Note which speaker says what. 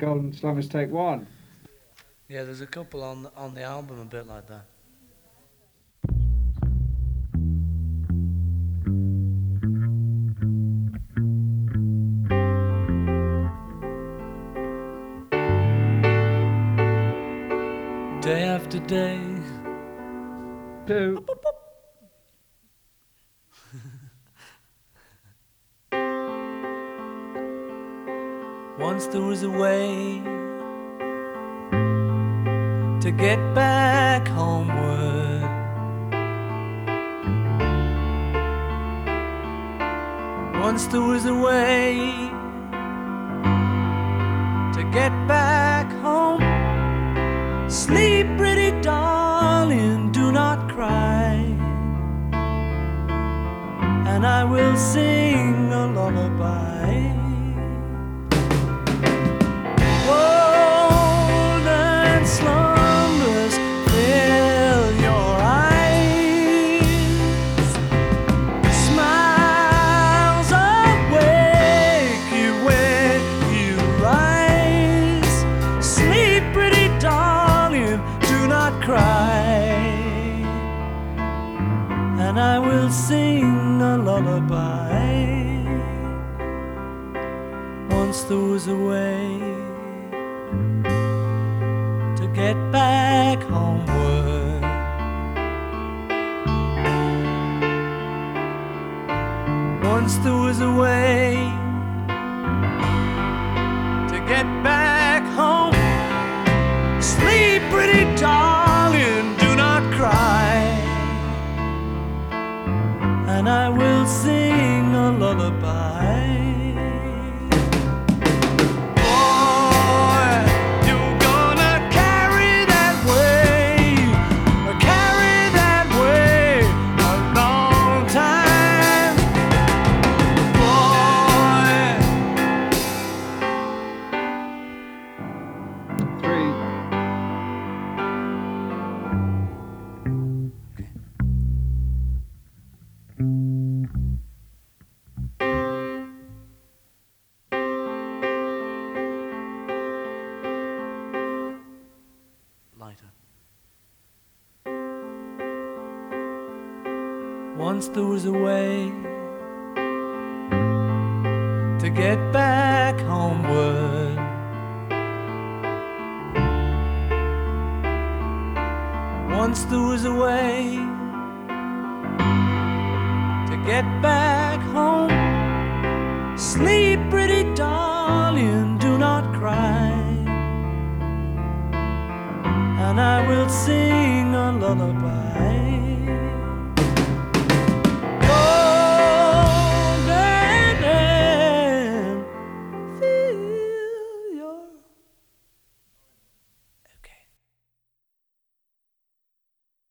Speaker 1: Golden Slummers Take One.
Speaker 2: Yeah, there's a couple on the album a bit like that. Day after day.
Speaker 1: Two.
Speaker 2: Once there was a way to get back homeward. Once there was a way to get back home. Sleep, pretty darling, do not cry, and I will sing a lullaby. Golden slumbers fill your eyes, smiles awake you when you rise. Sleep, pretty darling, do not cry, and I will sing a lullaby. Once there was a way to get back homeward. Once there was a way to get back home. Sleep, pretty darling, do not cry, and I will sing a lullaby. Once there was a way to get back homeward. Once there was a way to get back home. Sleep, pretty darling, do not cry, and I will sing a lullaby.